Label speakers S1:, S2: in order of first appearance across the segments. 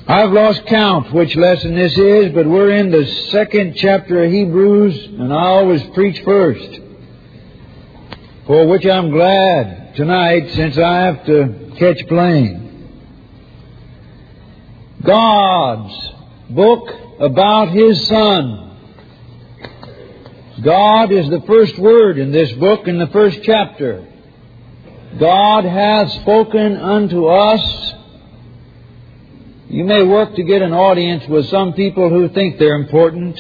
S1: I've lost count which lesson this is, but we're in the second chapter of Hebrews, and I always preach first, for which I'm glad tonight since I have to catch plane. God's book about His Son. God is the first word in this book, in the first chapter. God hath spoken unto us. You may work to get an audience with some people who think they're important,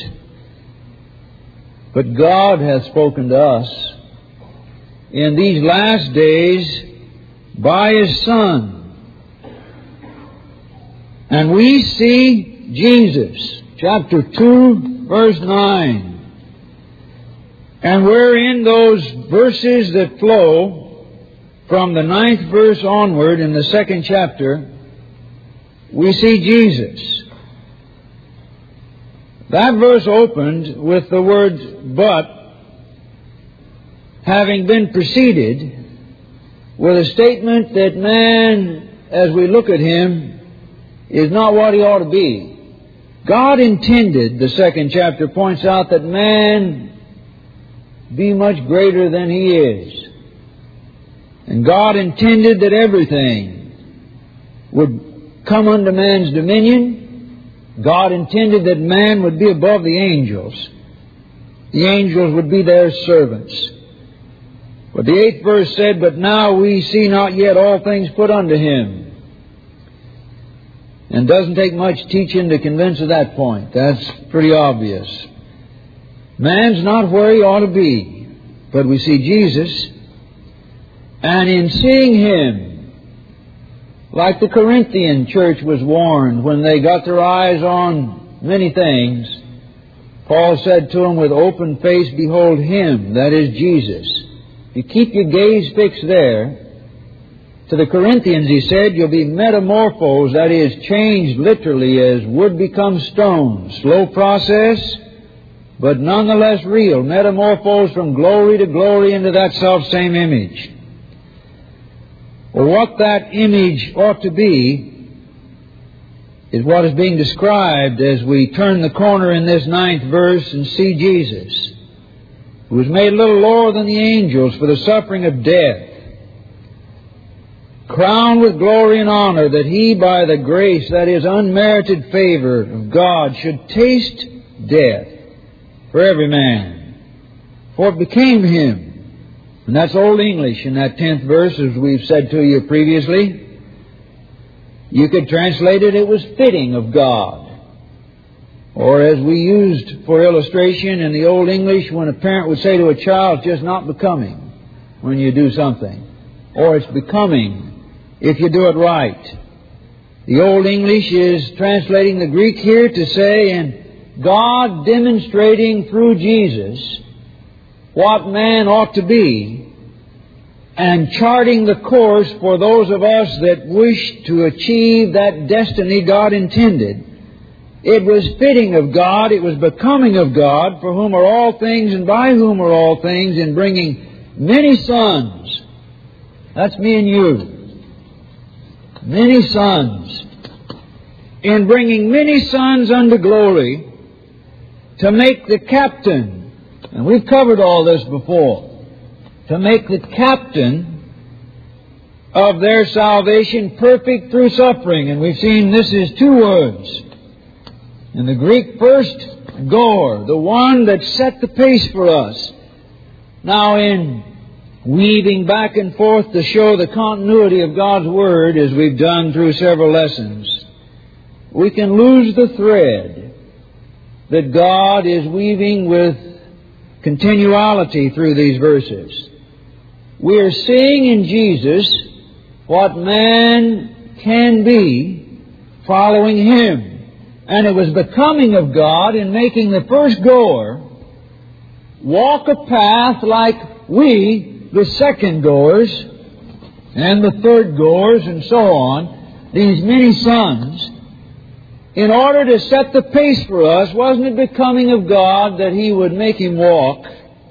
S1: but God hath spoken to us in these last days by His Son. And we see Jesus, chapter 2, verse 9. And we're in those verses that flow from the 9th verse onward in the second chapter. We see Jesus. That verse opened with the word "but," having been preceded with a statement that man, as we look at him, is not what he ought to be. God intended, the second chapter points out, that man be much greater than he is. And God intended that everything would come under man's dominion. God intended that man would be above the angels. The angels would be their servants. But the 8th verse said, "But now we see not yet all things put unto Him." And it doesn't take much teaching to convince of that point. That's pretty obvious. Man's not where he ought to be. But we see Jesus, and in seeing Him, like the Corinthian church was warned when they got their eyes on many things, Paul said to them, "With open face behold Him," that is Jesus. If you keep your gaze fixed there, to the Corinthians he said, you'll be metamorphosed, that is, changed literally as wood becomes stone. Slow process, but nonetheless real. Metamorphosed from glory to glory into that self-same image. Well, what that image ought to be is what is being described as we turn the corner in this 9th verse and see Jesus, who was made a little lower than the angels for the suffering of death, crowned with glory and honor, that He, by the grace, that is, unmerited favor of God, should taste death for every man. For it became Him. And that's Old English in that 10th verse, as we've said to you previously. You could translate it, it was fitting of God. Or as we used for illustration in the Old English, when a parent would say to a child, "It's just not becoming when you do something." Or it's becoming if you do it right. The Old English is translating the Greek here to say, and God demonstrating through Jesus what man ought to be, and charting the course for those of us that wish to achieve that destiny God intended. It was fitting of God, it was becoming of God, for whom are all things and by whom are all things, in bringing many sons. That's me and you. Many sons. In bringing many sons unto glory, to make the captain. And we've covered all this before. To make the captain of their salvation perfect through suffering. And we've seen this is 2 words. In the Greek, first, goer, the one that set the pace for us. Now, in weaving back and forth to show the continuity of God's Word, as we've done through several lessons, we can lose the thread that God is weaving with continuality through these verses. We are seeing in Jesus what man can be following Him. And it was becoming of God in making the first goer walk a path like we, the second goers, and the third goers, and so on, these many sons, in order to set the pace for us. Wasn't it becoming of God that He would make him walk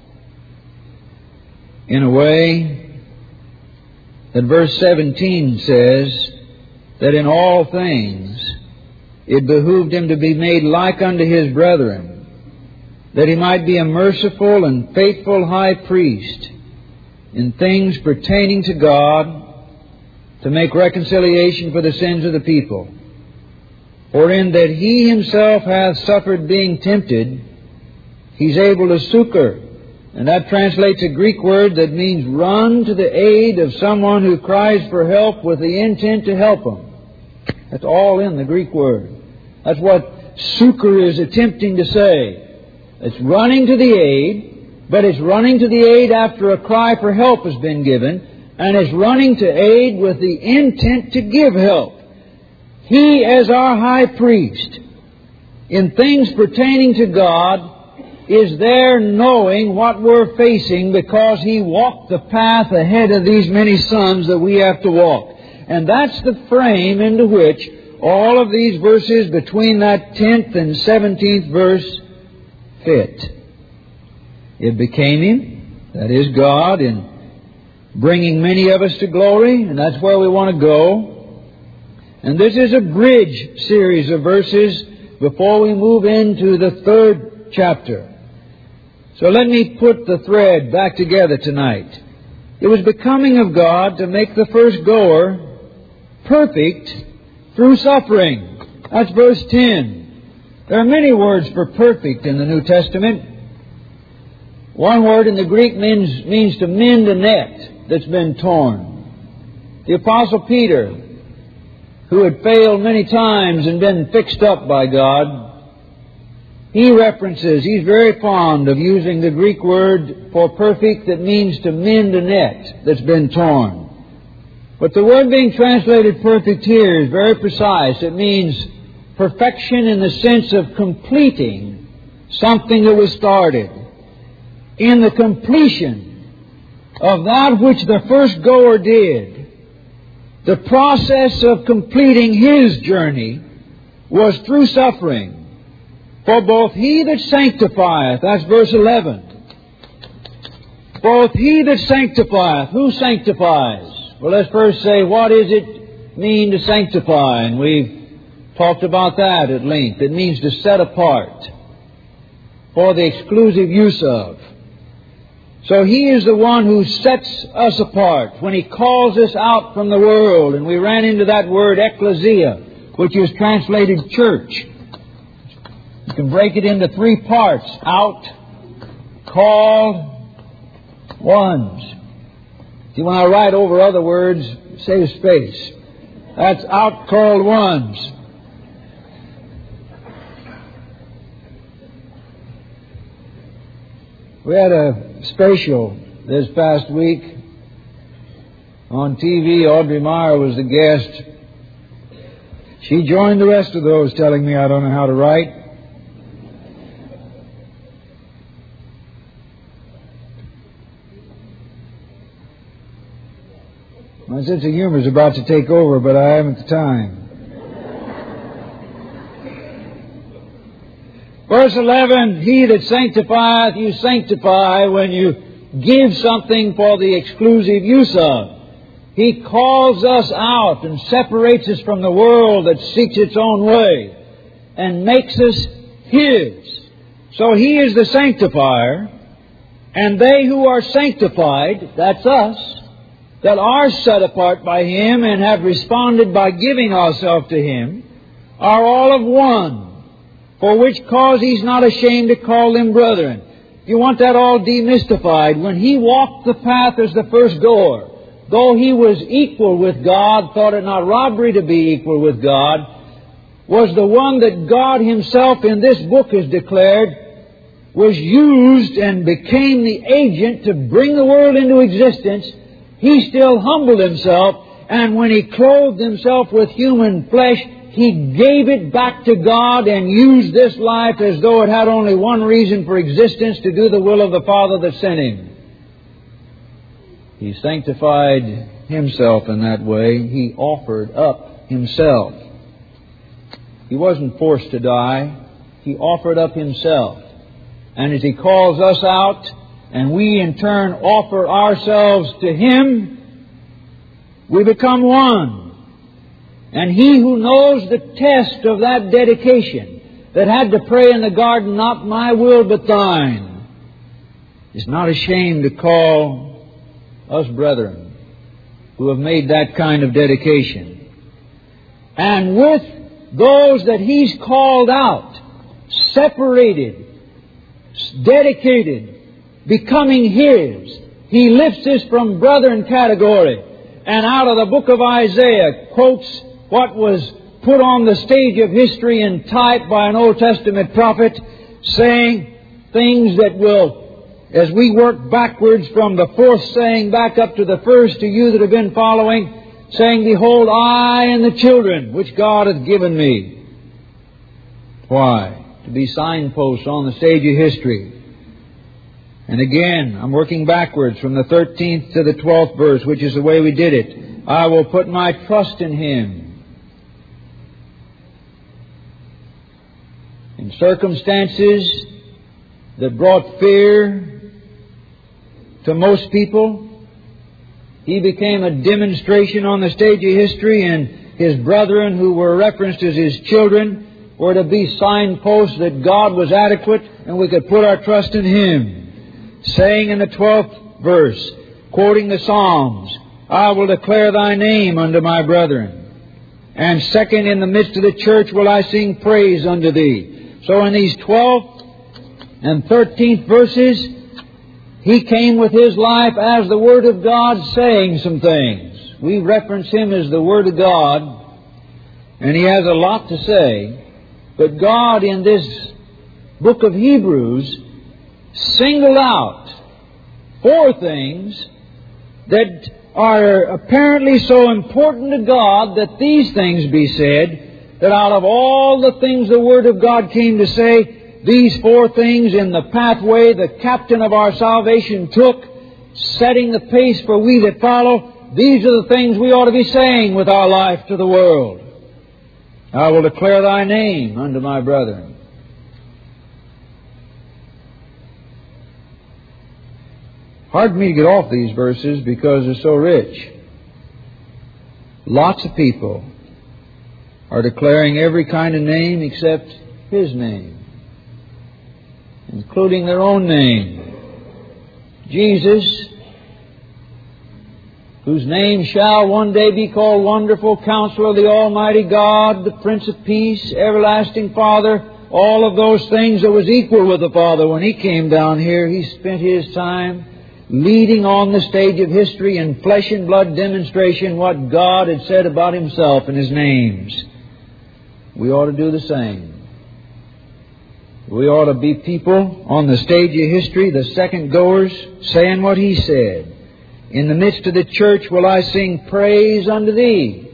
S1: in a way that verse 17 says that in all things it behooved Him to be made like unto His brethren, that He might be a merciful and faithful high priest in things pertaining to God, to make reconciliation for the sins of the people. For in that He Himself hath suffered being tempted, He's able to succor. And that translates a Greek word that means run to the aid of someone who cries for help with the intent to help them. That's all in the Greek word. That's what succor is attempting to say. It's running to the aid, but it's running to the aid after a cry for help has been given, and it's running to aid with the intent to give help. He, as our high priest, in things pertaining to God, is there knowing what we're facing because He walked the path ahead of these many sons that we have to walk. And that's the frame into which all of these verses between that 10th and 17th verse fit. It became Him, that is God, in bringing many of us to glory, and that's where we want to go. And this is a bridge series of verses before we move into the 3rd chapter. So let me put the thread back together tonight. It was becoming of God to make the first goer perfect through suffering. That's verse 10. There are many words for perfect in the New Testament. One word in the Greek means to mend a net that's been torn. The Apostle Peter, who had failed many times and been fixed up by God, he's very fond of using the Greek word for perfect that means to mend a net that's been torn. But the word being translated perfect here is very precise. It means perfection in the sense of completing something that was started. In the completion of that which the first goer did, the process of completing his journey was through suffering. For both he that sanctifieth, that's verse 11. Both he that sanctifieth, who sanctifies? Well, let's first say, what does it mean to sanctify? And we've talked about that at length. It means to set apart for the exclusive use of. So He is the one who sets us apart when He calls us out from the world. And we ran into that word ecclesia, which is translated church. You can break it into 3 parts. Out, called, ones. See, when I write over other words, save space. That's out, called, ones. We had a special this past week on TV. Audrey Meyer was the guest. She joined the rest of those telling me I don't know how to write. My sense of humor is about to take over, but I haven't the time. Verse 11, He that sanctifieth, you sanctify when you give something for the exclusive use of. He calls us out and separates us from the world that seeks its own way and makes us His. So He is the sanctifier, and they who are sanctified, that's us, that are set apart by Him and have responded by giving ourselves to Him, are all of one, for which cause He's not ashamed to call them brethren. You want that all demystified. When He walked the path as the first goer, though He was equal with God, thought it not robbery to be equal with God, was the one that God Himself in this book has declared was used and became the agent to bring the world into existence. He still humbled Himself, and when He clothed Himself with human flesh, He gave it back to God and used this life as though it had only one reason for existence, to do the will of the Father that sent Him. He sanctified Himself in that way. He offered up Himself. He wasn't forced to die. He offered up Himself. And as He calls us out, and we in turn offer ourselves to Him, we become one. And he who knows the test of that dedication, that had to pray in the garden, not my will but thine, is not ashamed to call us brethren who have made that kind of dedication. And with those that He's called out, separated, dedicated, becoming His, He lifts us from brethren category, and out of the book of Isaiah quotes what was put on the stage of history in type by an Old Testament prophet, saying things that will, as we work backwards from the fourth saying back up to the first, to you that have been following, saying, Behold, I and the children which God hath given me. Why? To be signposts on the stage of history. And again, I'm working backwards from the 13th to the 12th verse, which is the way we did it. I will put my trust in Him. In circumstances that brought fear to most people, He became a demonstration on the stage of history, and His brethren, who were referenced as His children, were to be signposts that God was adequate and we could put our trust in Him. Saying in the 12th verse, quoting the Psalms, I will declare Thy name unto my brethren. And second, in the midst of the church will I sing praise unto Thee. So in these 12th and 13th verses, He came with His life as the Word of God, saying some things. We reference Him as the Word of God, and He has a lot to say. But God, in this book of Hebrews, singled out 4 things that are apparently so important to God that these things be said, that out of all the things the Word of God came to say, these 4 things in the pathway the captain of our salvation took, setting the pace for we that follow, these are the things we ought to be saying with our life to the world. I will declare Thy name unto my brethren. Hard for me to get off these verses because they're so rich. Lots of people are declaring every kind of name except His name, including their own name. Jesus, whose name shall one day be called Wonderful Counselor, the Almighty God, the Prince of Peace, Everlasting Father, all of those things that was equal with the Father when He came down here. He spent His time leading on the stage of history in flesh and blood demonstration what God had said about Himself and His names. We ought to do the same. We ought to be people on the stage of history, the second goers, saying what He said. In the midst of the church will I sing praise unto Thee.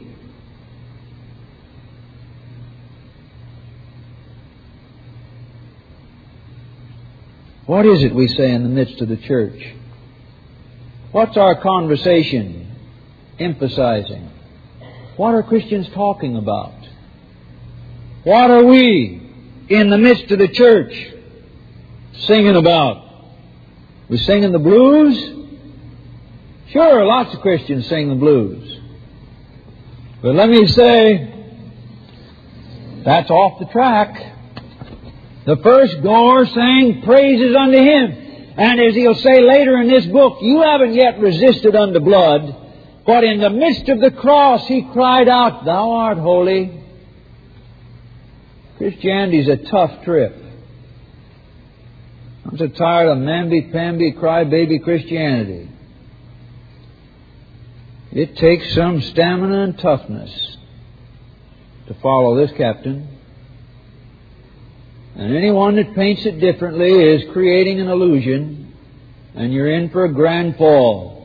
S1: What is it we say in the midst of the church? What's our conversation emphasizing? What are Christians talking about? What are we in the midst of the church singing about? We singing the blues? Sure, lots of Christians sing the blues. But let me say, that's off the track. The first goer sang praises unto Him. And as he'll say later in this book, you haven't yet resisted unto blood, but in the midst of the cross He cried out, Thou art holy. Christianity's a tough trip. I'm so tired of mamby-pamby, cry-baby Christianity. It takes some stamina and toughness to follow this captain. And anyone that paints it differently is creating an illusion, and you're in for a grand fall.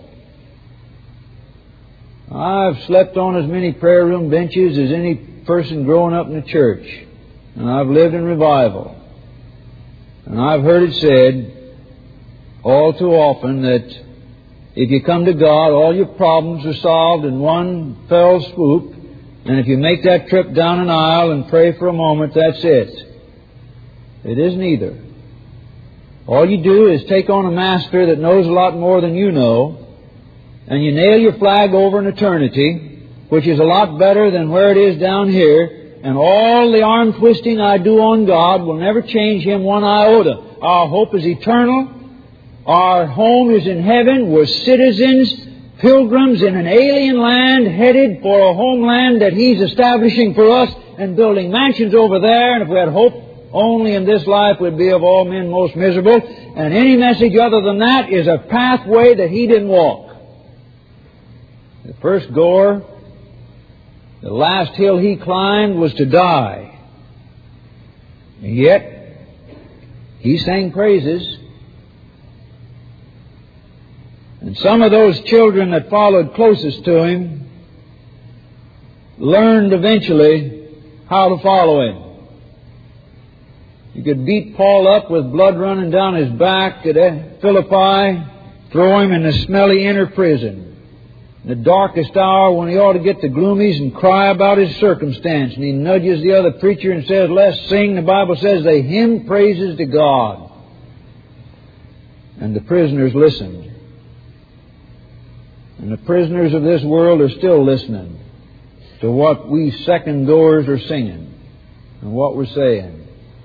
S1: I've slept on as many prayer room benches as any person growing up in the church. And I've lived in revival. And I've heard it said all too often that if you come to God, all your problems are solved in one fell swoop. And if you make that trip down an aisle and pray for a moment, that's it. It isn't either. All you do is take on a master that knows a lot more than you know, and you nail your flag over in eternity, which is a lot better than where it is down here. And all the arm twisting I do on God will never change Him one iota. Our hope is eternal. Our home is in heaven. We're citizens, pilgrims in an alien land, headed for a homeland that He's establishing for us and building mansions over there. And if we had hope only in this life, we'd be of all men most miserable. And any message other than that is a pathway that He didn't walk. The first goer, the last hill He climbed was to die. And yet, He sang praises. And some of those children that followed closest to Him learned eventually how to follow Him. You could beat Paul up with blood running down his back at Philippi, throw him in the smelly inner prison. In the darkest hour when he ought to get the gloomies and cry about his circumstance. And he nudges the other preacher and says, let's sing. The Bible says they hymn praises to God. And the prisoners listened. And the prisoners of this world are still listening to what we second goers are singing and what we're saying.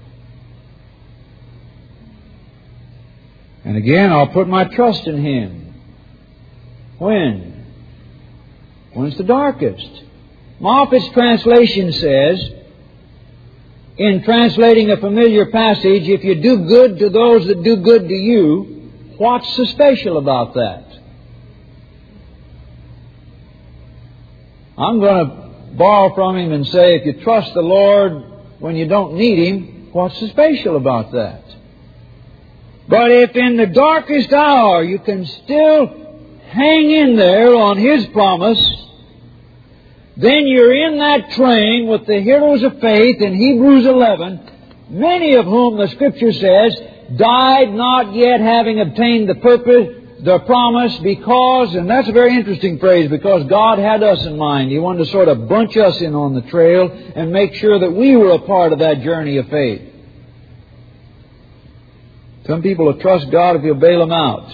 S1: And again, I'll put my trust in Him. When? When it's the darkest. Moffat's translation says, in translating a familiar passage, if you do good to those that do good to you, what's so special about that? I'm going to borrow from him and say, if you trust the Lord when you don't need Him, what's so special about that? But if in the darkest hour you can still hang in there on His promise, then you're in that train with the heroes of faith in Hebrews 11, many of whom the Scripture says died not yet having obtained the purpose, the promise, because, and that's a very interesting phrase, because God had us in mind. He wanted to sort of bunch us in on the trail and make sure that we were a part of that journey of faith. Some people will trust God if He'll bail them out.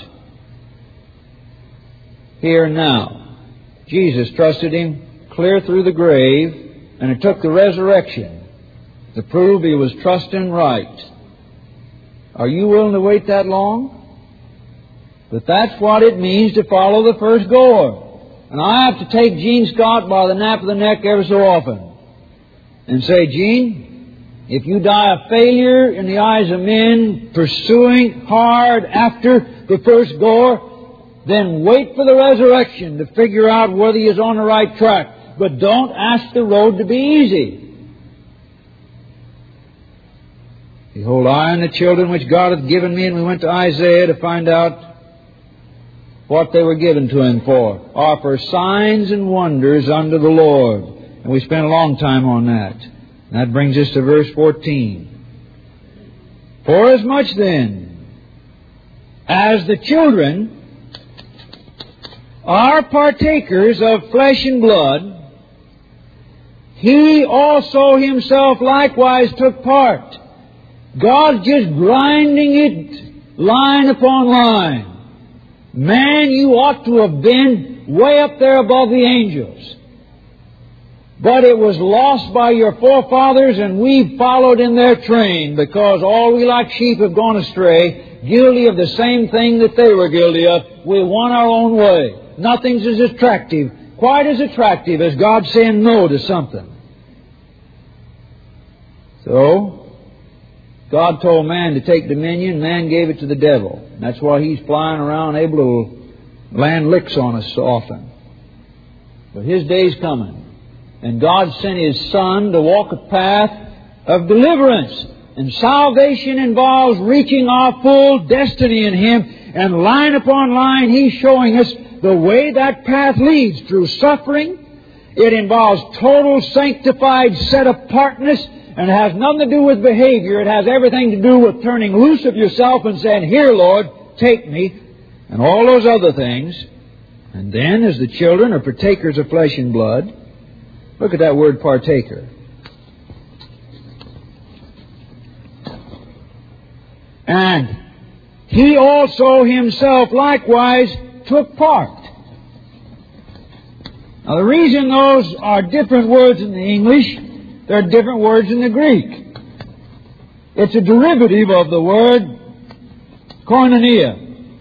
S1: Here and now. Jesus trusted Him clear through the grave, and it took the resurrection to prove He was trusting right. Are you willing to wait that long? But that's what it means to follow the first goer. And I have to take Gene Scott by the nape of the neck every so often and say, Gene, if you die a failure in the eyes of men, pursuing hard after the first goer, then wait for the resurrection to figure out whether he is on the right track. But don't ask the road to be easy. Behold, I and the children which God hath given me, and we went to Isaiah to find out what they were given to him for, are for signs and wonders unto the Lord. And we spent a long time on that. And that brings us to verse 14. Forasmuch then as the children are partakers of flesh and blood, He also Himself likewise took part. God's just grinding it line upon line. Man, you ought to have been way up there above the angels. But it was lost by your forefathers, and we followed in their train, because all we like sheep have gone astray, guilty of the same thing that they were guilty of. We won our own way. Nothing's as attractive, quite as attractive as God saying no to something. So, God told man to take dominion, man gave it to the devil. That's why he's flying around able to land licks on us so often. But his day's coming. And God sent His Son to walk a path of deliverance. And salvation involves reaching our full destiny in Him. And line upon line, He's showing us the way that path leads through suffering. It involves total sanctified set-apartness, and it has nothing to do with behavior. It has everything to do with turning loose of yourself and saying, "Here, Lord, take me," and all those other things. And then, as the children are partakers of flesh and blood, look at that word partaker. And He also Himself likewise took part. Now, the reason those are different words in the English, they're different words in the Greek. It's a derivative of the word koinonia.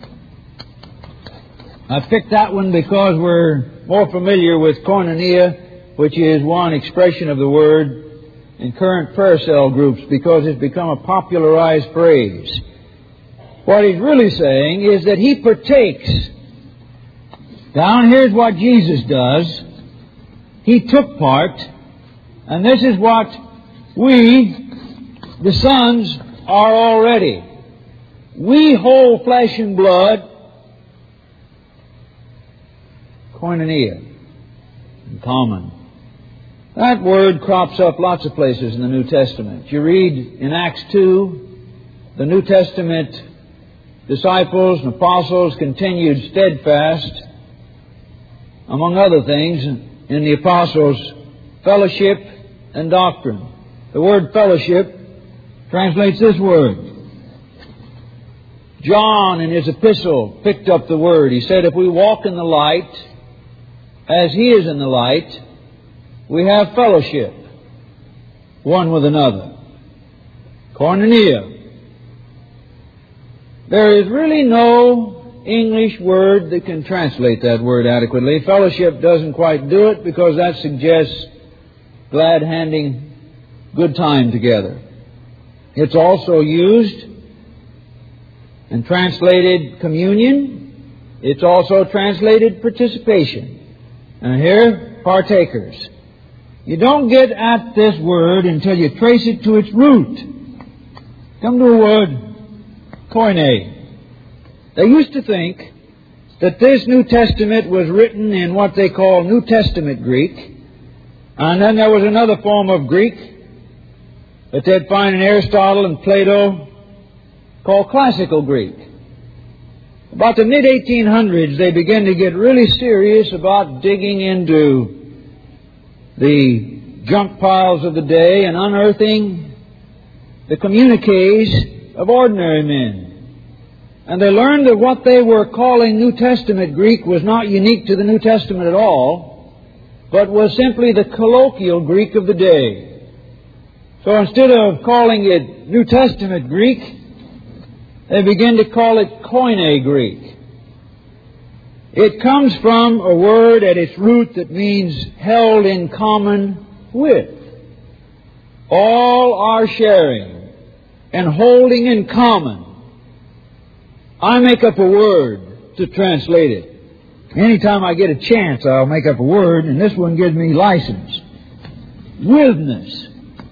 S1: I picked that one because we're more familiar with koinonia, which is one expression of the word in current prayer cell groups, because it's become a popularized phrase. What he's really saying is that he partakes. Down here's what Jesus does. He took part, and this is what we, the sons, are already. We hold flesh and blood, koinonia, in common. That word crops up lots of places in the New Testament. You read in Acts 2, the New Testament disciples and apostles continued steadfast, among other things, in the apostles' fellowship and doctrine. The word fellowship translates this word. John, in his epistle, picked up the word. He said, if we walk in the light, as He is in the light, we have fellowship one with another. Koinonia. There is really no English word that can translate that word adequately. Fellowship doesn't quite do it because that suggests glad handing good time together. It's also used and translated communion. It's also translated participation. And here, partakers. You don't get at this word until you trace it to its root. Come to a word, koine. They used to think that this New Testament was written in what they call New Testament Greek. And then there was another form of Greek that they'd find in Aristotle and Plato called Classical Greek. About the mid-1800s, they began to get really serious about digging into the junk piles of the day and unearthing the communiques of ordinary men. And they learned that what they were calling New Testament Greek was not unique to the New Testament at all, but was simply the colloquial Greek of the day. So instead of calling it New Testament Greek, they began to call it Koine Greek. It comes from a word at its root that means held in common with. All are sharing and holding in common. I make up a word to translate it. Anytime I get a chance, I'll make up a word, and this one gives me license. Withness.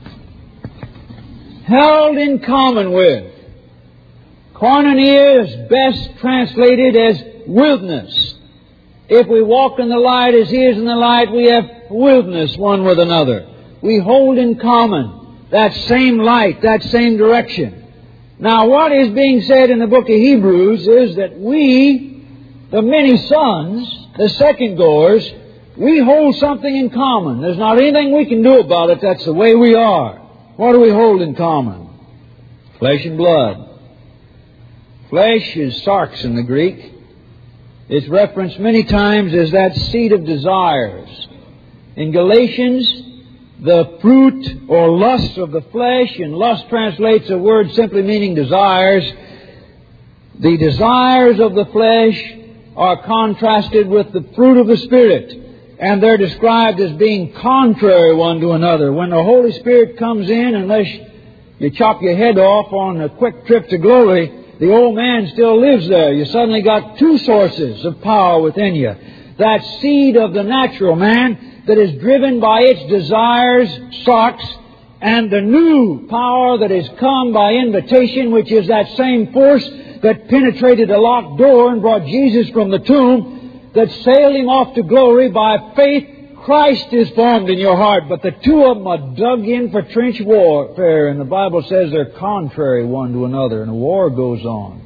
S1: Held in common with. Koinonia is best translated as witness. If we walk in the light as He is in the light, we have witness one with another. We hold in common that same light, that same direction. Now, what is being said in the book of Hebrews is that we, the many sons, the second goers, we hold something in common. There's not anything we can do about it. That's the way we are. What do we hold in common? Flesh and blood. Flesh is sarx in the Greek. It's referenced many times as that seed of desires. In Galatians, the fruit or lust of the flesh, and lust translates a word simply meaning desires. The desires of the flesh are contrasted with the fruit of the Spirit, and they're described as being contrary one to another. When the Holy Spirit comes in, unless you chop your head off on a quick trip to glory, the old man still lives there. You suddenly got two sources of power within you. That seed of the natural man that is driven by its desires, sarx, and the new power that has come by invitation, which is that same force that penetrated a locked door and brought Jesus from the tomb, that sailed Him off to glory by faith. Christ is formed in your heart, but the two of them are dug in for trench warfare, and the Bible says they're contrary one to another, and a war goes on.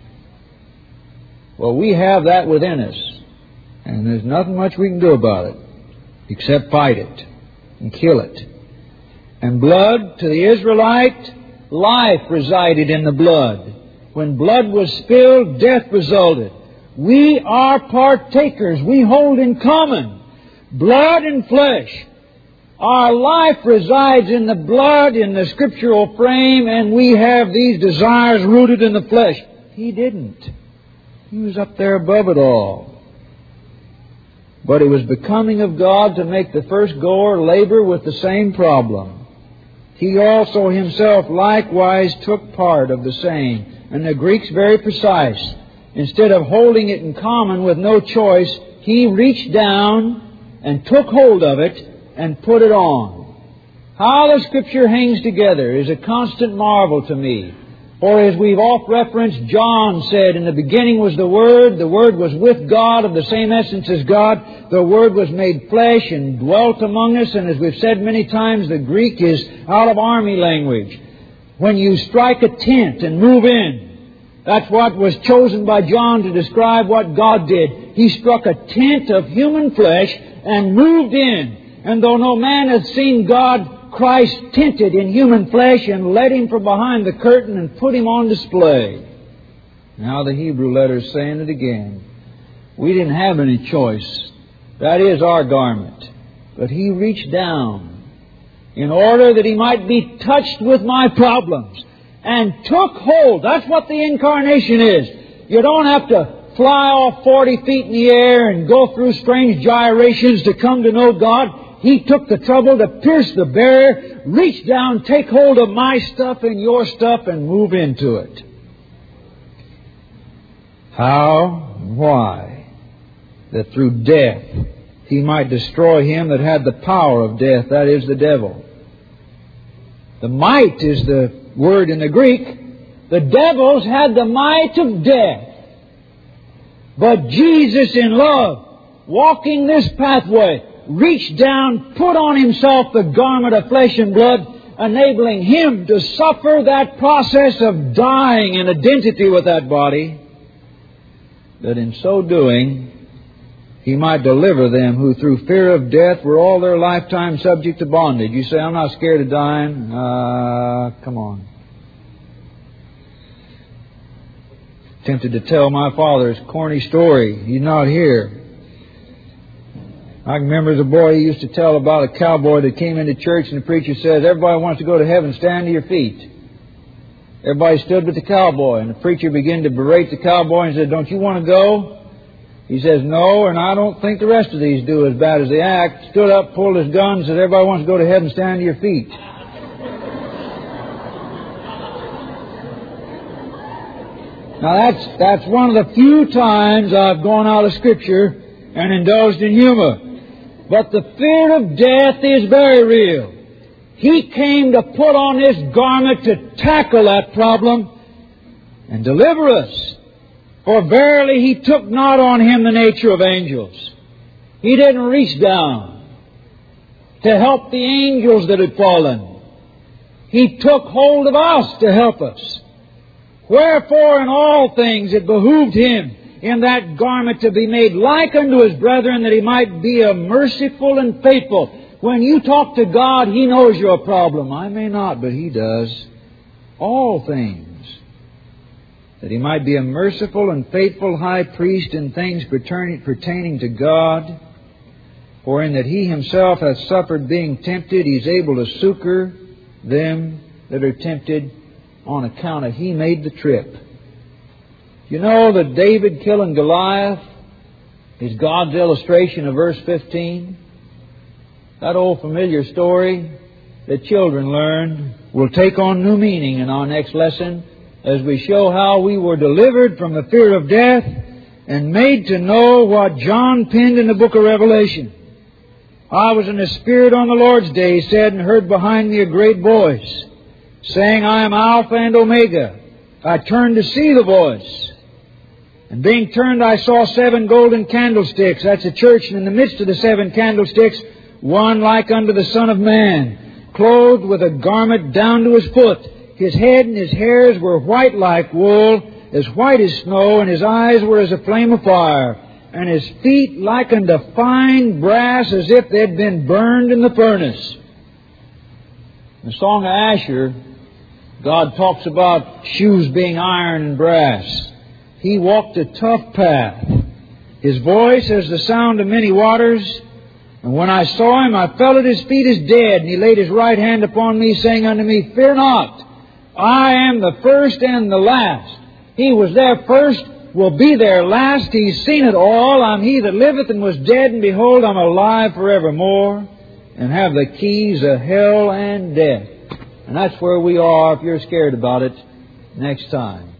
S1: Well, we have that within us, and there's nothing much we can do about it, except fight it and kill it. And blood, to the Israelite, life resided in the blood. When blood was spilled, death resulted. We are partakers. We hold in common blood and flesh. Our life resides in the blood, in the scriptural frame, and we have these desires rooted in the flesh. He didn't. He was up there above it all. But it was becoming of God to make the first goer labor with the same problem. He also himself likewise took part of the same. And the Greek's very precise. Instead of holding it in common with no choice, he reached down and took hold of it and put it on. How the Scripture hangs together is a constant marvel to me. For as we've oft referenced, John said, in the beginning was the Word was with God, of the same essence as God. The Word was made flesh and dwelt among us, and as we've said many times, the Greek is out of army language. When you strike a tent and move in, that's what was chosen by John to describe what God did. He struck a tent of human flesh and moved in. And though no man hath seen God, Christ tented in human flesh and led Him from behind the curtain and put Him on display. Now the Hebrew letter's saying it again. We didn't have any choice. That is our garment. But He reached down in order that He might be touched with my problems and took hold. That's what the incarnation is. You don't have to fly off 40 feet in the air and go through strange gyrations to come to know God. He took the trouble to pierce the barrier, reach down, take hold of my stuff and your stuff and move into it. How? Why? That through death He might destroy him that had the power of death, that is, the devil. The might is the word in the Greek. The devils had the might of death. But Jesus in love, walking this pathway, reached down, put on Himself the garment of flesh and blood, enabling Him to suffer that process of dying in identity with that body, that in so doing He might deliver them who through fear of death were all their lifetime subject to bondage. You say, I'm not scared of dying. Come on. Tempted to tell my father's corny story. He's not here. I can remember as a boy, he used to tell about a cowboy that came into church and the preacher says, everybody wants to go to heaven, stand to your feet. Everybody stood with the cowboy and the preacher began to berate the cowboy and said, don't you want to go? He says, no, and I don't think the rest of these do as bad as they act. Stood up, pulled his gun, said, everybody wants to go to heaven, stand to your feet. Now that's one of the few times I've gone out of Scripture and indulged in humor. But the fear of death is very real. He came to put on this garment to tackle that problem and deliver us. For verily He took not on Him the nature of angels. He didn't reach down to help the angels that had fallen. He took hold of us to help us. Wherefore in all things it behooved Him in that garment to be made like unto His brethren, that He might be a merciful and faithful. When you talk to God, He knows your problem. I may not, but He does. All things. That He might be a merciful and faithful high priest in things pertaining to God. For in that He Himself hath suffered being tempted, He's able to succor them that are tempted, on account of He made the trip. You know that David killing Goliath is God's illustration of verse 15? That old familiar story that children learn will take on new meaning in our next lesson as we show how we were delivered from the fear of death and made to know what John penned in the book of Revelation. I was in the Spirit on the Lord's day, he said, and heard behind me a great voice, saying, I am Alpha and Omega. I turned to see the voice. And being turned, I saw 7 golden candlesticks. That's the church. And in the midst of the 7 candlesticks, one like unto the Son of Man, clothed with a garment down to his foot. His head and his hairs were white like wool, as white as snow, and his eyes were as a flame of fire, and his feet like unto fine brass, as if they had been burned in the furnace. In the Song of Asher, God talks about shoes being iron and brass. He walked a tough path. His voice as the sound of many waters, And when I saw him, I fell at his feet as dead. And he laid his right hand upon me, saying unto me, Fear not, I am the first and the last. He was there first, will be there last. He's seen it all. I'm he that liveth and was dead, and behold, I'm alive forevermore, and have the keys of hell and death. And that's where we are, if you're scared about it, next time.